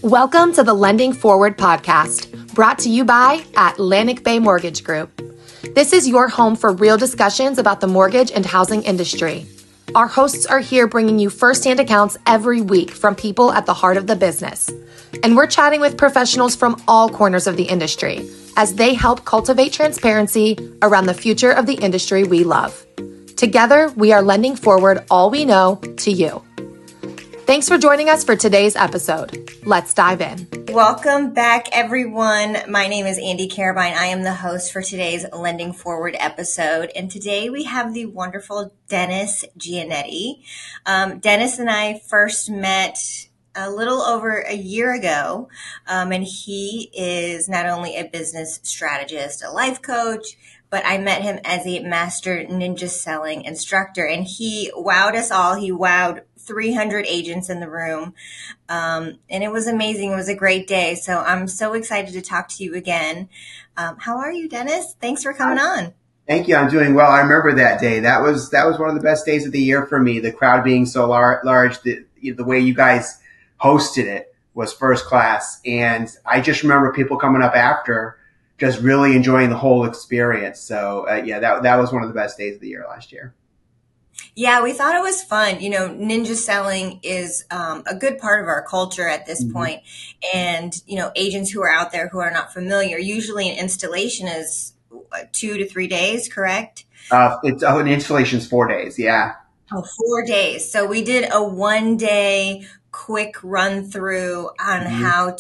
Welcome to the Lending Forward podcast, brought to you by Atlantic Bay Mortgage Group. This is your home for real discussions about the mortgage and housing industry. Our hosts are here bringing you firsthand accounts every week from people at the heart of the business. And we're chatting with professionals from all corners of the industry as they help cultivate transparency around the future of the industry we love. Together, we are lending forward all we know to you. Thanks for joining us for today's episode. Let's dive in. Welcome back, everyone. My name is Andy Carabine. I am the host for today's Lending Forward episode. And today we have the wonderful Dennis Giannetti. Dennis and I first met a little over a year ago. And he is not only a business strategist, a life coach, but I met him as a master ninja selling instructor. And he wowed us all. He wowed 300 agents in the room. And it was amazing. It was a great day. So I'm so excited to talk to you again. How are you, Dennis? Thanks for coming on. Thank you. I'm doing well. I remember that day. That was one of the best days of the year for me. The crowd being so large, the way you guys hosted it was first class. And I just remember people coming up after just really enjoying the whole experience. So that was one of the best days of the year last year. Yeah, we thought it was fun. You know, ninja selling is a good part of our culture at this point. And, you know, agents who are out there who are not familiar, usually an installation is 2 to 3 days, correct? An installation's 4 days. Yeah. Oh, 4 days. So we did a 1-day quick run through on how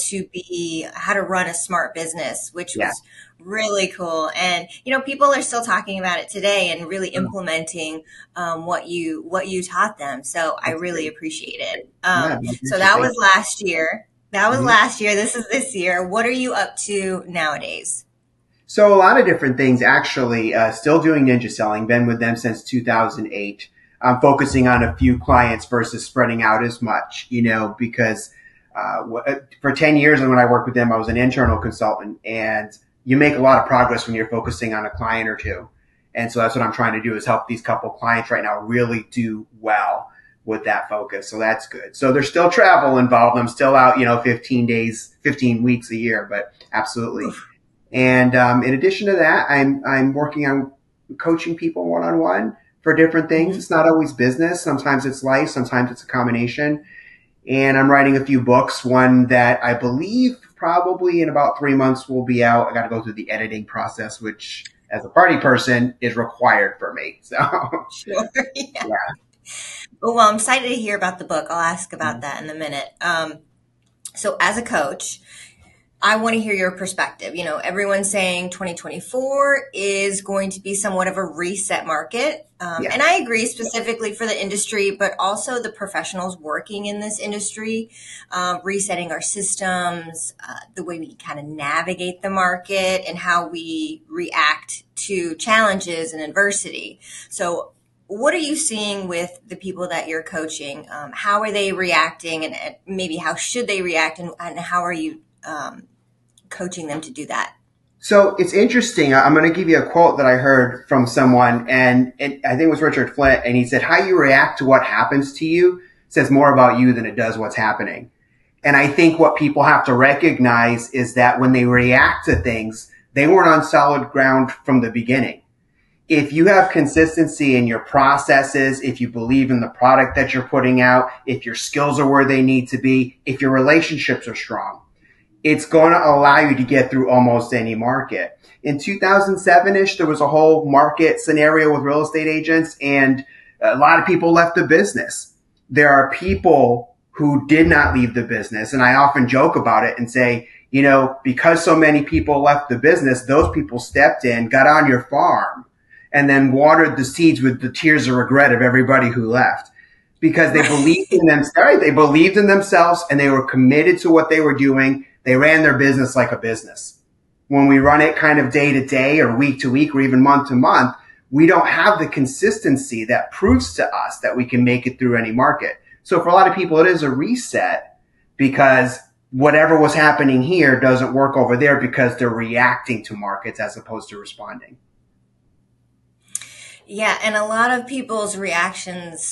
to run a smart business, which was really cool. And, you know, people are still talking about it today and really implementing what you taught them. So I really appreciate it. So that was last year. Last year. This is this year. What are you up to nowadays? So a lot of different things, actually. Still doing ninja selling. Been with them since 2008. I'm focusing on a few clients versus spreading out as much, you know, because for 10 years when I worked with them, I was an internal consultant, and you make a lot of progress when you're focusing on a client or two. And so that's what I'm trying to do, is help these couple clients right now really do well with that focus. So that's good. So there's still travel involved. I'm still out, 15 weeks a year, but absolutely. And in addition to that, I'm working on coaching people one-on-one for different things. It's not always business. Sometimes it's life. Sometimes it's a combination. And I'm writing a few books. One that I believe probably in about 3 months will be out. I got to go through the editing process, which as a party person is required for me. So sure. Yeah. Well, I'm excited to hear about the book. I'll ask about that in a minute. So as a coach, I want to hear your perspective. You know, everyone's saying 2024 is going to be somewhat of a reset market. And I agree, specifically for the industry, but also the professionals working in this industry, resetting our systems, the way we kind of navigate the market and how we react to challenges and adversity. So what are you seeing with the people that you're coaching? How are they reacting, and maybe how should they react, and how are you coaching them to do that? So it's interesting. I'm going to give you a quote that I heard from someone, and I think it was Richard Flint, and he said, how you react to what happens to you says more about you than it does what's happening. And I think what people have to recognize is that when they react to things, they weren't on solid ground from the beginning. If you have consistency in your processes, if you believe in the product that you're putting out, if your skills are where they need to be, if your relationships are strong, it's going to allow you to get through almost any market. In 2007-ish, there was a whole market scenario with real estate agents, and a lot of people left the business. There are people who did not leave the business, and I often joke about it and say, you know, because so many people left the business, those people stepped in, got on your farm, and then watered the seeds with the tears of regret of everybody who left. Because they believed in themselves, they believed in themselves, and they were committed to what they were doing. They ran their business like a business. When we run it kind of day to day or week to week or even month to month, we don't have the consistency that proves to us that we can make it through any market. So for a lot of people, it is a reset, because whatever was happening here doesn't work over there, because they're reacting to markets as opposed to responding. Yeah. And a lot of people's reactions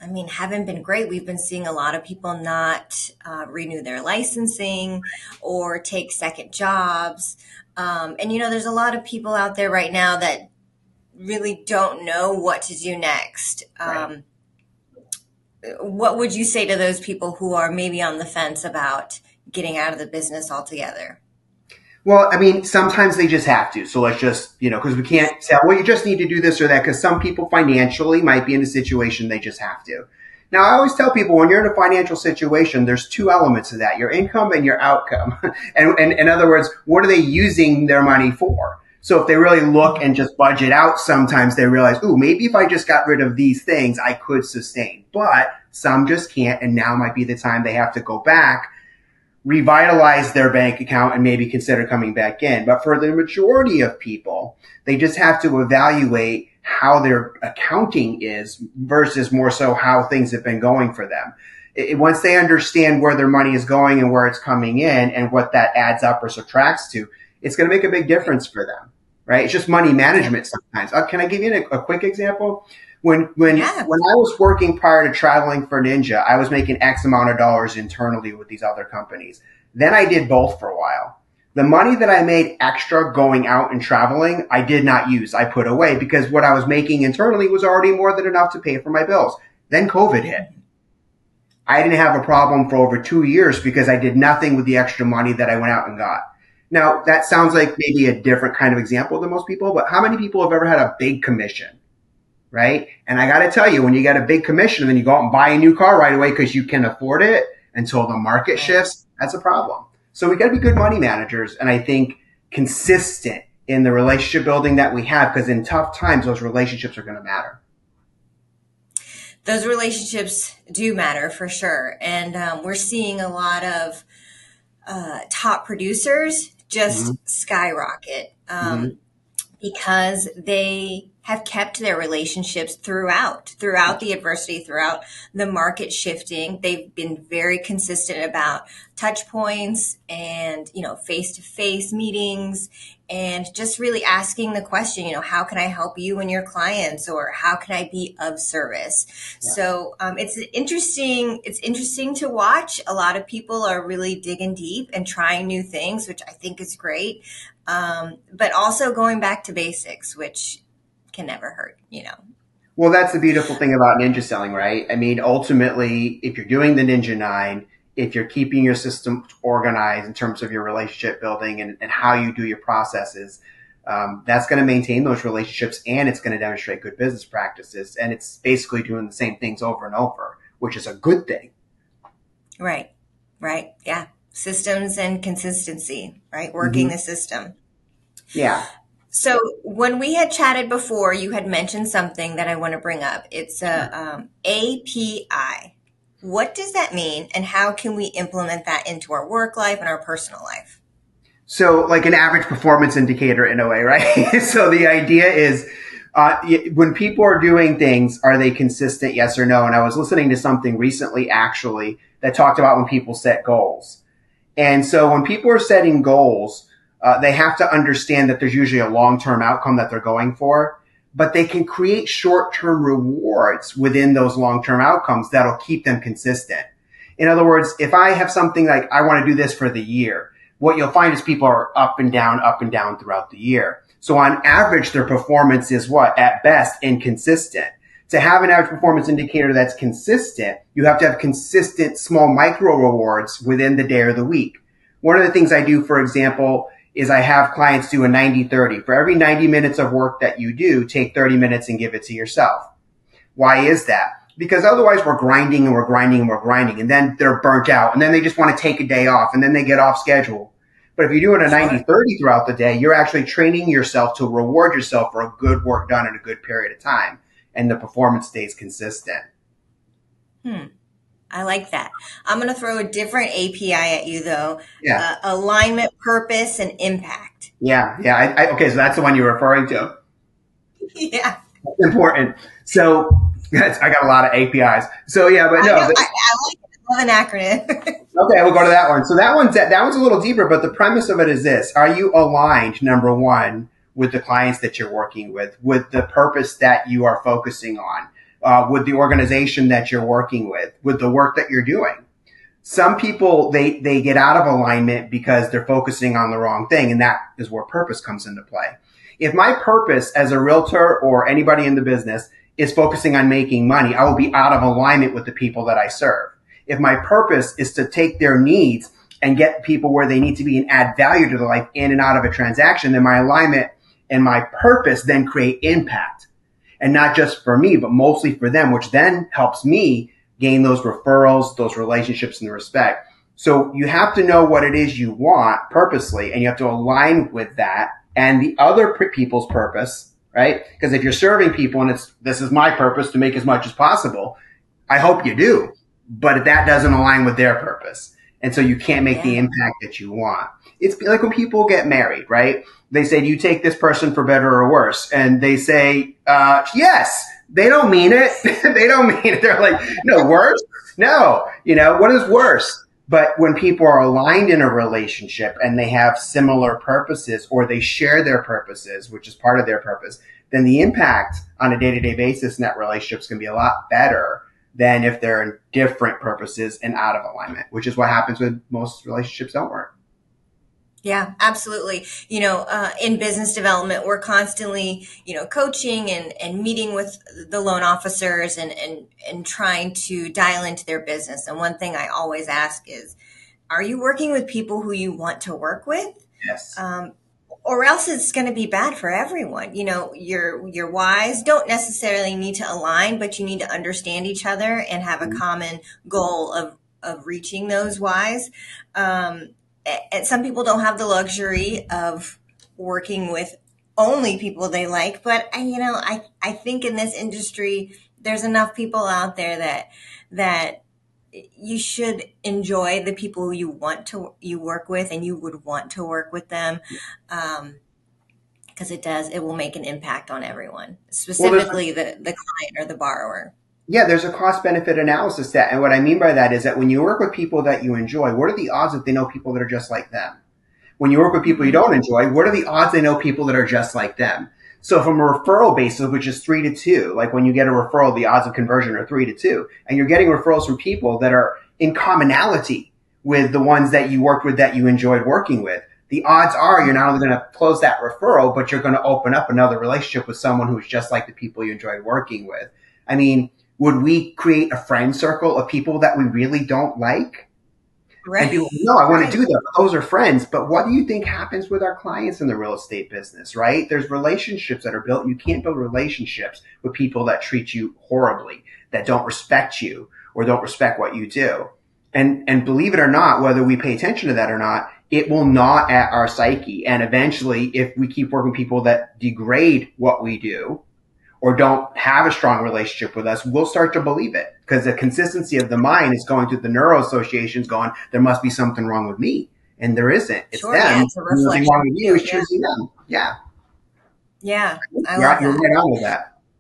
I mean, haven't been great. We've been seeing a lot of people not renew their licensing or take second jobs. And, there's a lot of people out there right now that really don't know what to do next. Right. What would you say to those people who are maybe on the fence about getting out of the business altogether? Well, I mean, sometimes they just have to. So let's just, because we can't say, well, you just need to do this or that, because some people financially might be in a situation they just have to. Now, I always tell people when you're in a financial situation, there's two elements to that, your income and your outcome. And in other words, what are they using their money for? So if they really look and just budget out, sometimes they realize, ooh, maybe if I just got rid of these things, I could sustain. But some just can't, and now might be the time they have to go back, revitalize their bank account, and maybe consider coming back in. But for the majority of people, they just have to evaluate how their accounting is versus more so how things have been going for them. Once they understand where their money is going and where it's coming in and what that adds up or subtracts to, it's going to make a big difference for them, right? It's just money management sometimes. Can I give you a quick example? When I was working prior to traveling for Ninja, I was making X amount of dollars internally with these other companies. Then I did both for a while. The money that I made extra going out and traveling, I did not use. I put away because what I was making internally was already more than enough to pay for my bills. Then COVID hit. I didn't have a problem for over 2 years because I did nothing with the extra money that I went out and got. Now, that sounds like maybe a different kind of example than most people, but how many people have ever had a big commission? Right? And I got to tell you, when you get a big commission and then you go out and buy a new car right away because you can afford it until the market shifts, that's a problem. So we got to be good money managers. And I think consistent in the relationship building that we have, because in tough times, those relationships are going to matter. Those relationships do matter for sure. And we're seeing a lot of top producers just skyrocket because they have kept their relationships throughout the adversity, throughout the market shifting. They've been very consistent about touch points and, face-to-face meetings and just really asking the question, how can I help you and your clients, or how can I be of service? Yeah. So it's interesting to watch. A lot of people are really digging deep and trying new things, which I think is great. But also going back to basics, which can never hurt, Well, that's the beautiful thing about ninja selling, right? I mean, ultimately, if you're doing the Ninja 9, if you're keeping your system organized in terms of your relationship building and how you do your processes, that's going to maintain those relationships, and it's going to demonstrate good business practices. And it's basically doing the same things over and over, which is a good thing. Right. Yeah. Systems and consistency, right? Working the system. Yeah. So when we had chatted before, you had mentioned something that I want to bring up. It's a API. What does that mean, and how can we implement that into our work life and our personal life? So like an average performance indicator in a way, right? So the idea is when people are doing things, are they consistent, yes or no? And I was listening to something recently, actually, that talked about when people set goals. And so when people are setting goals, they have to understand that there's usually a long-term outcome that they're going for, but they can create short-term rewards within those long-term outcomes that'll keep them consistent. In other words, if I have something like, I want to do this for the year, what you'll find is people are up and down throughout the year. So on average, their performance is what? At best, inconsistent. To have an average performance indicator that's consistent, you have to have consistent small micro rewards within the day or the week. One of the things I do, for example, is I have clients do a 90-30. For every 90 minutes of work that you do, take 30 minutes and give it to yourself. Why is that? Because otherwise we're grinding, and then they're burnt out, and then they just want to take a day off, and then they get off schedule. But if you're doing a 90-30 throughout the day, you're actually training yourself to reward yourself for a good work done in a good period of time, and the performance stays consistent. I like that. I'm going to throw a different API at you, though. Yeah. Alignment, purpose, and impact. Yeah. Okay, so that's the one you're referring to. Yeah. That's important. So I got a lot of APIs. So yeah, but no. I like it. I love an acronym. Okay, we'll go to that one. So that one's a little deeper, but the premise of it is this. Are you aligned, number one, with the clients that you're working with the purpose that you are focusing on? with the organization that you're working with the work that you're doing. Some people, they get out of alignment because they're focusing on the wrong thing. And that is where purpose comes into play. If my purpose as a realtor or anybody in the business is focusing on making money, I will be out of alignment with the people that I serve. If my purpose is to take their needs and get people where they need to be and add value to their life in and out of a transaction, then my alignment and my purpose then create impact. And not just for me, but mostly for them, which then helps me gain those referrals, those relationships, and the respect. So you have to know what it is you want purposely, and you have to align with that and the other people's purpose, right? Because if you're serving people and this is my purpose to make as much as possible, I hope you do. But that doesn't align with their purpose. And so you can't make the impact that you want. It's like when people get married, right? They say, do you take this person for better or worse? And they say, yes. They don't mean it. They don't mean it. They're like, no, worse? No. What is worse? But when people are aligned in a relationship and they have similar purposes or they share their purposes, which is part of their purpose, then the impact on a day-to-day basis in that relationship is going to be a lot better than if they're in different purposes and out of alignment, which is what happens with most relationships don't work. Yeah, absolutely. In business development, we're constantly, coaching and meeting with the loan officers and trying to dial into their business. And one thing I always ask is, are you working with people who you want to work with? Yes. Or else it's going to be bad for everyone. Your whys don't necessarily need to align, but you need to understand each other and have a common goal of reaching those whys. And some people don't have the luxury of working with only people they like, but I think in this industry, there's enough people out there that you should enjoy the people you work with, and you would want to work with them. Because it will make an impact on everyone, specifically the client or the borrower. Yeah, there's a cost benefit analysis that, and what I mean by that is that when you work with people that you enjoy, what are the odds that they know people that are just like them? When you work with people you don't enjoy, what are the odds they know people that are just like them? So from a referral basis, which is 3-2, like when you get a referral, the odds of conversion are 3-2, and you're getting referrals from people that are in commonality with the ones that you worked with that you enjoyed working with. The odds are you're not only going to close that referral, but you're going to open up another relationship with someone who's just like the people you enjoyed working with. I mean, would we create a friend circle of people that we really don't like? Right. And people, no, I want to do that. Those are friends. But what do you think happens with our clients in the real estate business, right? There's relationships that are built. You can't build relationships with people that treat you horribly, that don't respect you or don't respect what you do. And believe it or not, whether we pay attention to that or not, it will gnaw at our psyche. And eventually, if we keep working with people that degrade what we do, or don't have a strong relationship with us, we'll start to believe it, because the consistency of the mind is going through the neuro associations going, there must be something wrong with me. And there isn't. It's them. Yeah, it's a reflection. Nothing wrong with you is choosing them. Yeah. Yeah. I love that. You're right on with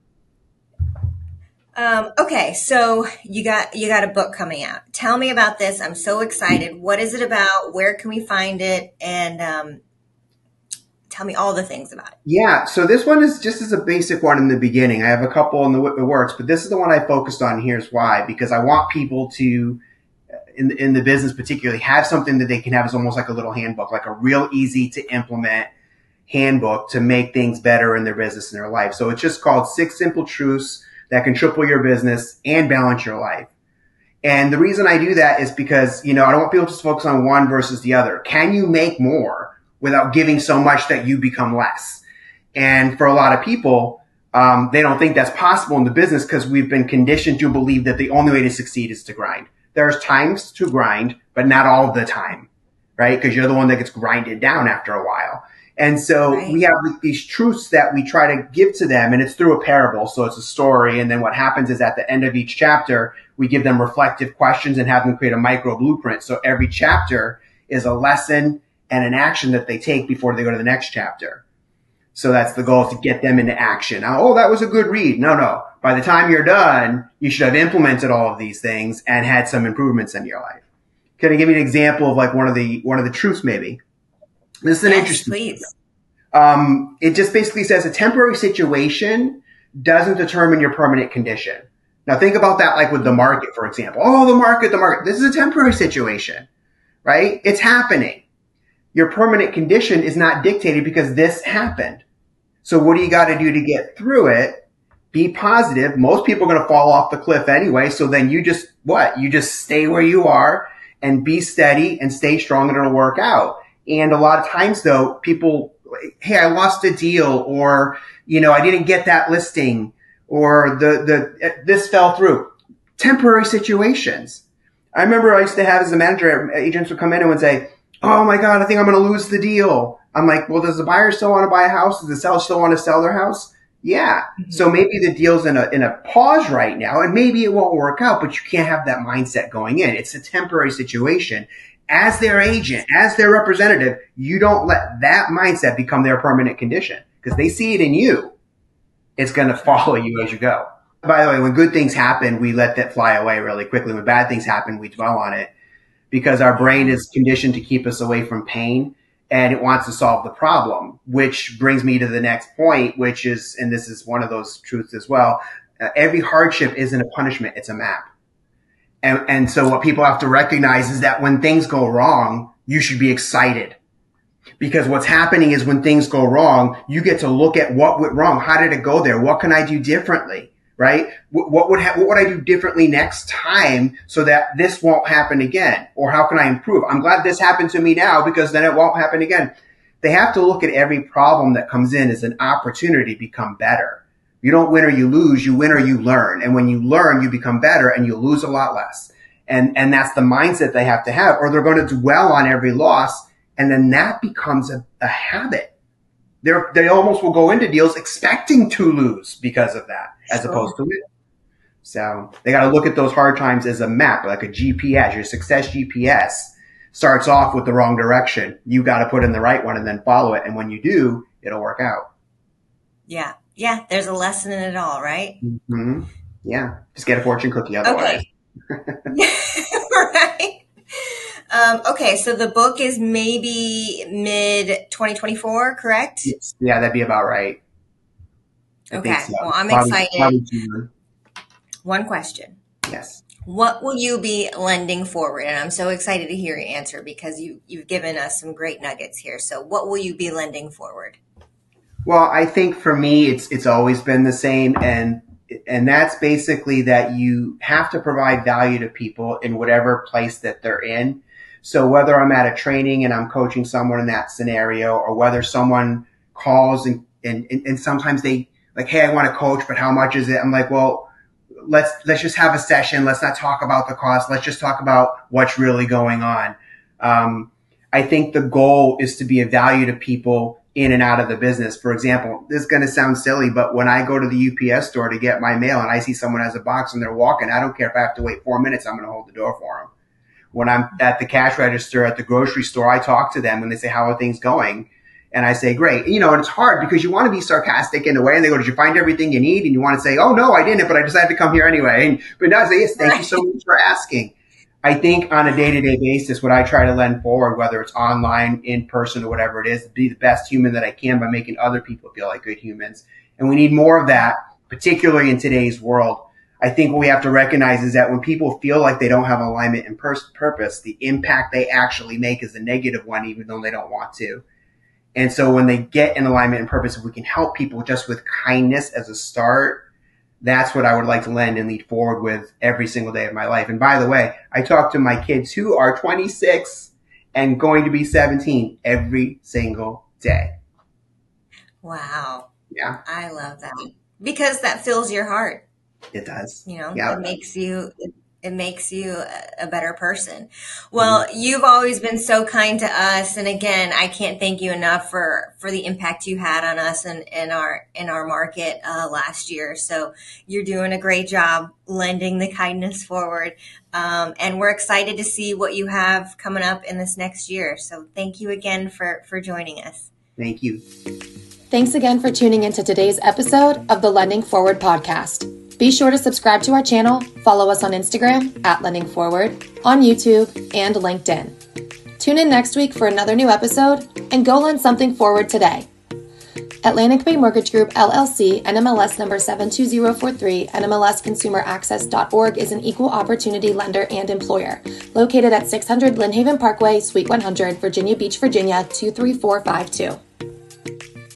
that. Okay. So you got a book coming out. Tell me about this. I'm so excited. What is it about? Where can we find it? And, tell me all the things about it. Yeah. So this one is just as a basic one in the beginning. I have a couple in the works, but this is the one I focused on. Here's why, because I want people to, in the business particularly, have something that they can have as almost like a little handbook, like a real easy to implement handbook to make things better in their business and their life. So it's just called 6 Simple Truths That Can Triple Your Business and Balance Your Life. And the reason I do that is because, I don't want people to just focus on one versus the other. Can you make more without giving so much that you become less? And for a lot of people, they don't think that's possible in the business because we've been conditioned to believe that the only way to succeed is to grind. There's times to grind, but not all the time, right? Because you're the one that gets grinded down after a while. And so we have these truths that we try to give to them, and it's through a parable. So it's a story. And then what happens is at the end of each chapter, we give them reflective questions and have them create a micro blueprint. So every chapter is a lesson and an action that they take before they go to the next chapter. So that's the goal, to get them into action. Oh, that was a good read. No. By the time you're done, you should have implemented all of these things and had some improvements in your life. Can I give you an example of like one of the truths maybe? This is an interesting. Please. It just basically says a temporary situation doesn't determine your permanent condition. Now think about that like with the market, for example. Oh, the market. This is a temporary situation, right? It's happening. Your permanent condition is not dictated because this happened. So what do you got to do to get through it? Be positive. Most people are going to fall off the cliff anyway. So then you just stay where you are and be steady and stay strong and it'll work out. And a lot of times though, people, hey, I lost a deal, or, I didn't get that listing, or this fell through. Temporary situations. I remember I used to have as a manager, agents would come in and would say, oh my God, I think I'm going to lose the deal. I'm like, well, does the buyer still want to buy a house? Does the seller still want to sell their house? Yeah. Mm-hmm. So maybe the deal's in a pause right now, and maybe it won't work out, but you can't have that mindset going in. It's a temporary situation. As their agent, as their representative, you don't let that mindset become their permanent condition, because they see it in you. It's going to follow you as you go. By the way, when good things happen, we let that fly away really quickly. When bad things happen, we dwell on it, because our brain is conditioned to keep us away from pain, and it wants to solve the problem, which brings me to the next point, which is, and this is one of those truths as well, every hardship isn't a punishment, it's a map. And so what people have to recognize is that when things go wrong, you should be excited. Because what's happening is when things go wrong, you get to look at what went wrong. How did it go there? What can I do differently? Right? What would I do differently next time so that this won't happen again? Or how can I improve? I'm glad this happened to me now because then it won't happen again. They have to look at every problem that comes in as an opportunity to become better. You don't win or you lose, you win or you learn. And when you learn, you become better and you lose a lot less. And that's the mindset they have to have, or they're going to dwell on every loss. And then that becomes a habit. They almost will go into deals expecting to lose because of that, as opposed to win. So they got to look at those hard times as a map, like a GPS. Your success GPS starts off with the wrong direction. You got to put in the right one and then follow it. And when you do, it'll work out. Yeah. Yeah. There's a lesson in it all, right? Mm-hmm. Yeah. Just get a fortune cookie otherwise. Okay. Right. Okay. So the book is maybe mid 2024, correct? Yes. Yeah. That'd be about right. Okay. So. Well, I'm excited. One question. Yes. What will you be lending forward? And I'm so excited to hear your answer because you've given us some great nuggets here. So what will you be lending forward? Well, I think for me, it's always been the same. And that's basically that you have to provide value to people in whatever place that they're in. So whether I'm at a training and I'm coaching someone in that scenario, or whether someone calls and sometimes they like, hey, I want to coach, but how much is it? I'm like, well, let's just have a session. Let's not talk about the cost. Let's just talk about what's really going on. I think the goal is to be of value to people in and out of the business. For example, this is going to sound silly, but when I go to the UPS store to get my mail and I see someone has a box and they're walking, I don't care if I have to wait 4 minutes, I'm going to hold the door for them. When I'm at the cash register at the grocery store, I talk to them and they say, how are things going? And I say, great. And it's hard because you want to be sarcastic in a way. And they go, did you find everything you need? And you want to say, oh, no, I didn't, but I decided to come here anyway. But no, I say, yes, thank you so much for asking. I think on a day-to-day basis, what I try to lend forward, whether it's online, in person, or whatever it is, be the best human that I can by making other people feel like good humans. And we need more of that, particularly in today's world. I think what we have to recognize is that when people feel like they don't have alignment and purpose, the impact they actually make is a negative one, even though they don't want to. And so when they get in alignment and purpose, if we can help people just with kindness as a start, that's what I would like to lend and lead forward with every single day of my life. And by the way, I talk to my kids who are 26 and going to be 17 every single day. Wow. Yeah. I love that because that fills your heart. It does. It makes you a better person. Well, You've always been so kind to us. And again, I can't thank you enough for the impact you had on us and in our market last year. So you're doing a great job lending the kindness forward. And we're excited to see what you have coming up in this next year. So thank you again for joining us. Thank you. Thanks again for tuning into today's episode of the Lending Forward podcast. Be sure to subscribe to our channel, follow us on Instagram @LendingForward, on YouTube, and LinkedIn. Tune in next week for another new episode and go lend something forward today. Atlantic Bay Mortgage Group, LLC, NMLS number 72043, NMLSconsumeraccess.org is an equal opportunity lender and employer. Located at 600 Lynn Haven Parkway, Suite 100, Virginia Beach, Virginia, 23452.